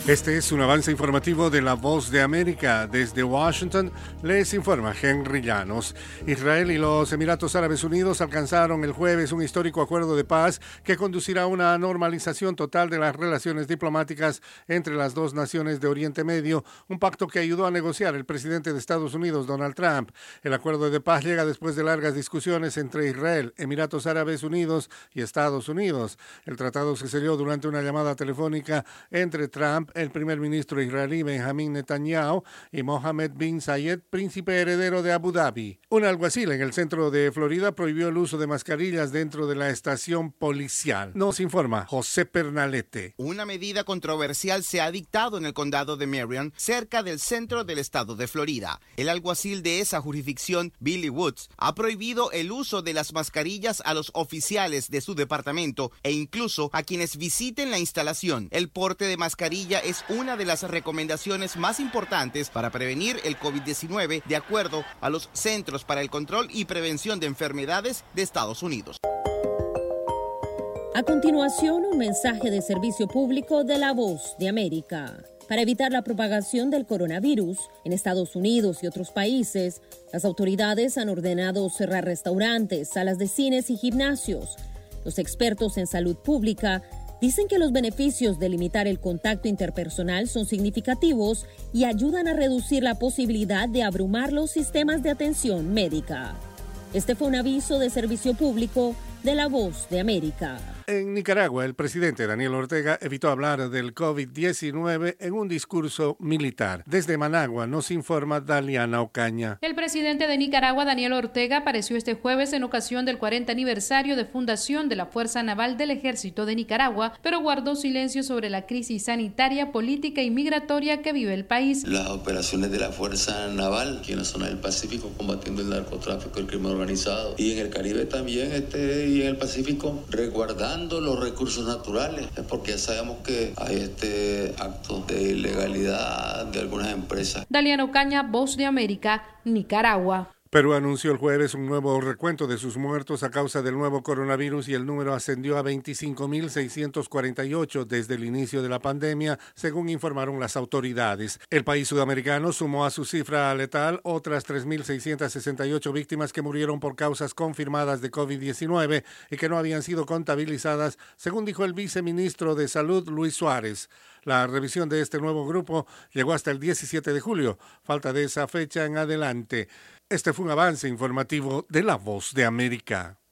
Este es un avance informativo de La Voz de América. Desde Washington les informa Henry Llanos. Israel y los Emiratos Árabes Unidos alcanzaron el jueves un histórico acuerdo de paz que conducirá a una normalización total de las relaciones diplomáticas entre las dos naciones de Oriente Medio, un pacto que ayudó a negociar el presidente de Estados Unidos, Donald Trump. El acuerdo de paz llega después de largas discusiones entre Israel, Emiratos Árabes Unidos y Estados Unidos. El tratado se selló durante una llamada telefónica entre Trump, el primer ministro israelí Benjamín Netanyahu, y Mohammed bin Zayed, príncipe heredero de Abu Dhabi. Un alguacil en el centro de Florida prohibió el uso de mascarillas dentro de la estación policial. Nos informa José Pernalete. Una medida controversial se ha dictado en el condado de Marion, cerca del centro del estado de Florida. El alguacil de esa jurisdicción, Billy Woods, ha prohibido el uso de las mascarillas a los oficiales de su departamento e incluso a quienes visiten la instalación. El porte de mascarilla es una de las recomendaciones más importantes para prevenir el COVID-19, de acuerdo a los Centros para el Control y Prevención de Enfermedades de Estados Unidos. A continuación, un mensaje de servicio público de La Voz de América. Para evitar la propagación del coronavirus en Estados Unidos y otros países, las autoridades han ordenado cerrar restaurantes, salas de cines y gimnasios. Los expertos en salud pública dicen que los beneficios de limitar el contacto interpersonal son significativos y ayudan a reducir la posibilidad de abrumar los sistemas de atención médica. Este fue un aviso de servicio público de La Voz de América. En Nicaragua, el presidente Daniel Ortega evitó hablar del COVID-19 en un discurso militar. Desde Managua nos informa Daliana Ocaña. El presidente de Nicaragua, Daniel Ortega, apareció este jueves en ocasión del 40 aniversario de fundación de la Fuerza Naval del Ejército de Nicaragua, pero guardó silencio sobre la crisis sanitaria, política y migratoria que vive el país. Las operaciones de la Fuerza Naval, aquí en la zona del Pacífico, combatiendo el narcotráfico, el crimen organizado, y en el Caribe también, y en el Pacífico, resguardando los recursos naturales, porque ya sabemos que hay acto de ilegalidad de algunas empresas. Daliana Ocaña, Voz de América, Nicaragua. Perú anunció el jueves un nuevo recuento de sus muertos a causa del nuevo coronavirus y el número ascendió a 25.648 desde el inicio de la pandemia, según informaron las autoridades. El país sudamericano sumó a su cifra letal otras 3.668 víctimas que murieron por causas confirmadas de COVID-19 y que no habían sido contabilizadas, según dijo el viceministro de Salud, Luis Suárez. La revisión de este nuevo grupo llegó hasta el 17 de julio. Falta de esa fecha en adelante. Este fue un avance informativo de La Voz de América.